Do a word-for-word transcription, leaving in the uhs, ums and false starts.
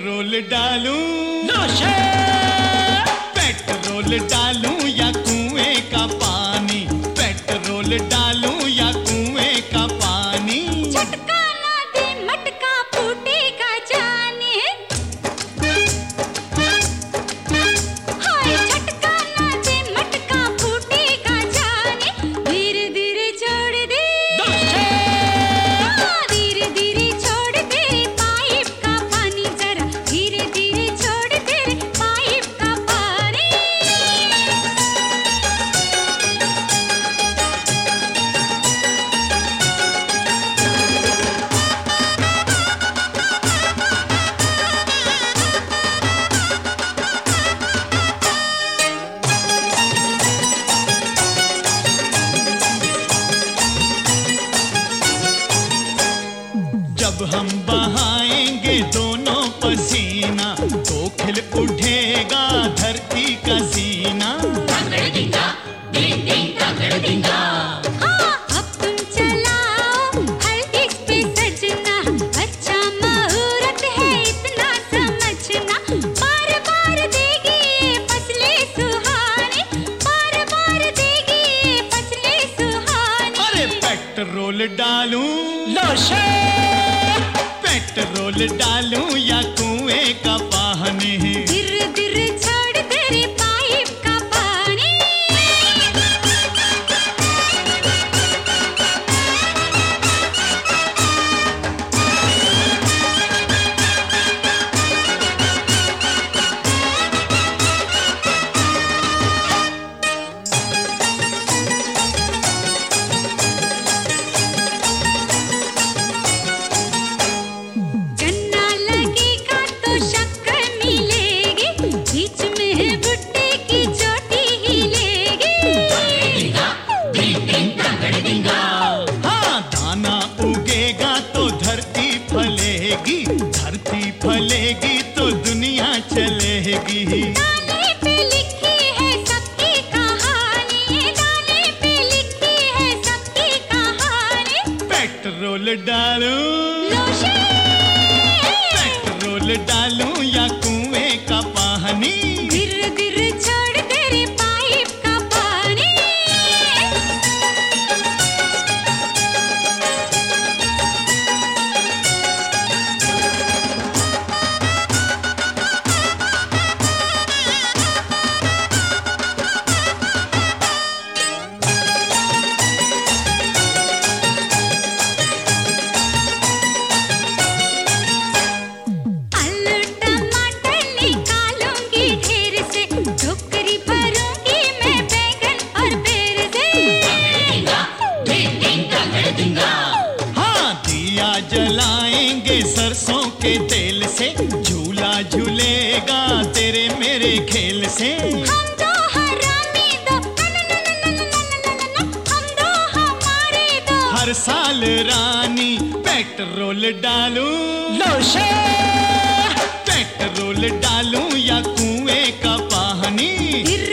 Petrol डालूं नशे, petrol डालूं या कुएं का पानी, पेट्रोल डालूं या कुएं का पानी। झटका ना दे मटका फूटेगा जाने, हाय झटका ना दे मटका फूटेगा जाने। धीरे धीरे छोड़ दे नशे, धीरे धीरे छोड़ दे पाइप का पानी, जरा धीरे धीरे छोड़ दे पाइप का पानी। जब हम बहाएंगे दोनों पसीना, तो खिल उठेगा धरती का सीना। हाँ, अब तुम चलाओ हल्दी पे सजना, अच्छा मुहूर्त है इतना समझना। बार बार देगी ये फसलें सुहानी, बार बार देगी ये फसलें सुहानी। अरे पेट्रोल डालूं नशे, पेट्रोल डालूं या कुएं का पानी। धीरे धीरे छोड़ दे रे पाइप का पानी। गन्ना लगेगा तो शक्कर मिलेगी, बीच में भुट्टे की चोटी हिलेगी। हाँ, दाना उगेगा तो धरती फलेगी, धरती फलेगी तो दुनिया चलेगी। दाने पे लिखी है सबकी कहानी, दाने पे लिखी है सबकी कहानी। पेट्रोल डालूं नशे, पेट्रोल डालूं या कुएं का पानी। धीरे धीरे छोड़ दे रे पाइप का पानी। आलू टमाटर निकालूंगी ढेर से, टोकरी भरूंगी मैं बैंगन और बेर से। हाँ, दिया जलाएंगे सरसों के तेल से, झूला झूलेगा तेरे मेरे खेल से। हम दो हरामी दो, न न न न न न न न, हम दो हमारे दो। हर साल रानी पेट्रोल डालूं नशे, पेट्रोल डालूं या कुएं का पानी। धीरे